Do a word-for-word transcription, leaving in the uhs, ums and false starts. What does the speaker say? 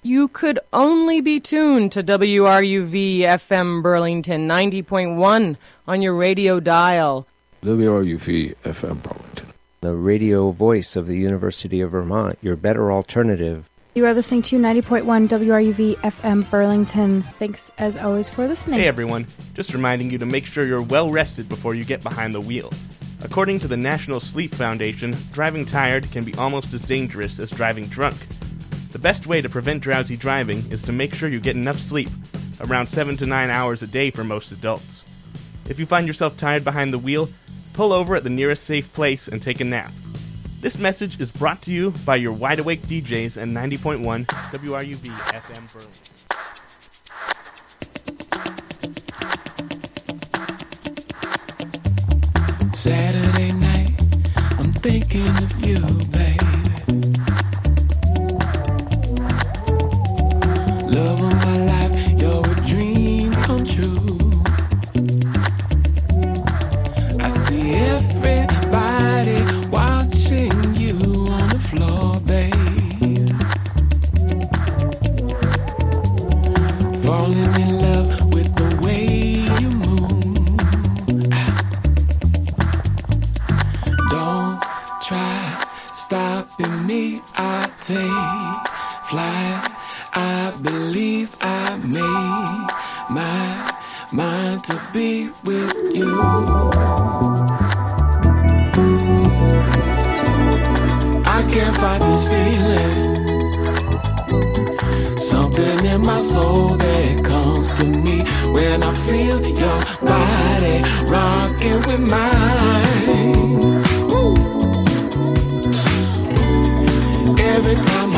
You could only be tuned to W R U V F M Burlington ninety point one on your radio dial. W R U V F M Burlington, the radio voice of the University of Vermont, your better alternative. You are listening to ninety point one W R U V F M Burlington. Thanks, as always, for listening. Hey, everyone. Just reminding you to make sure you're well rested before you get behind the wheel. According to the National Sleep Foundation, driving tired can be almost as dangerous as driving drunk. The best way to prevent drowsy driving is to make sure you get enough sleep, around seven to nine hours a day for most adults. If you find yourself tired behind the wheel, pull over at the nearest safe place and take a nap. This message is brought to you by your wide-awake D Js and ninety point one W R U V F M Burlington. Saturday night, I'm thinking of you, baby. Love of my life, you're a dream come true. I see everybody watching you on the floor, babe. Falling in love with the way you move. Don't try stopping me, I take flight. I believe I made my mind to be with you. I can't fight this feeling. Something in my soul that comes to me when I feel your body rocking with mine. Ooh. Every time